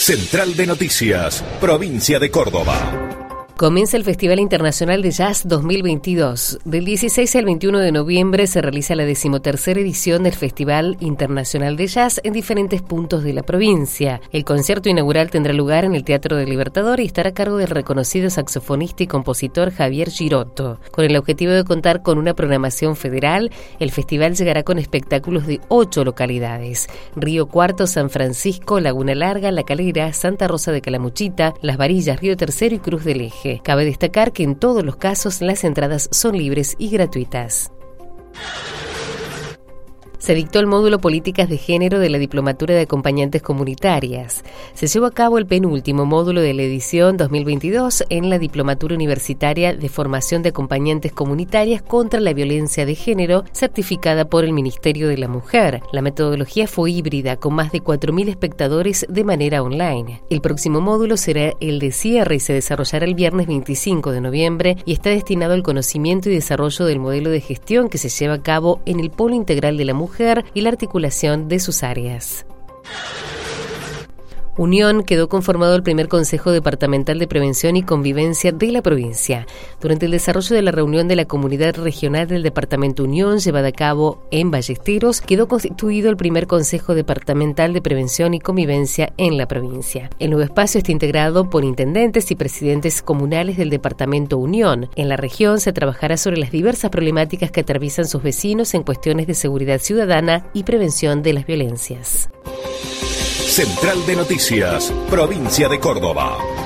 Central de Noticias, Provincia de Córdoba. Comienza el Festival Internacional de Jazz 2022. Del 16 al 21 de noviembre se realiza la 13ª edición del Festival Internacional de Jazz en diferentes puntos de la provincia. El concierto inaugural tendrá lugar en el Teatro del Libertador y estará a cargo del reconocido saxofonista y compositor Javier Girotto. Con el objetivo de contar con una programación federal, el festival llegará con espectáculos de 8 localidades: Río Cuarto, San Francisco, Laguna Larga, La Calera, Santa Rosa de Calamuchita, Las Varillas, Río Tercero y Cruz del Eje. Cabe destacar que en todos los casos las entradas son libres y gratuitas. Se dictó el módulo Políticas de Género de la Diplomatura de Acompañantes Comunitarias. Se llevó a cabo el penúltimo módulo de la edición 2022 en la Diplomatura Universitaria de Formación de Acompañantes Comunitarias contra la Violencia de Género, certificada por el Ministerio de la Mujer. La metodología fue híbrida, con más de 4.000 espectadores de manera online. El próximo módulo será el de cierre y se desarrollará el viernes 25 de noviembre y está destinado al conocimiento y desarrollo del modelo de gestión que se lleva a cabo en el Polo Integral de la Mujer y la articulación de sus áreas. Unión quedó conformado el primer Consejo Departamental de Prevención y Convivencia de la provincia. Durante el desarrollo de la reunión de la Comunidad Regional del Departamento Unión, llevada a cabo en Ballesteros, quedó constituido el primer Consejo Departamental de Prevención y Convivencia en la provincia. El nuevo espacio está integrado por intendentes y presidentes comunales del Departamento Unión. En la región se trabajará sobre las diversas problemáticas que atraviesan sus vecinos en cuestiones de seguridad ciudadana y prevención de las violencias. Central de Noticias, Provincia de Córdoba.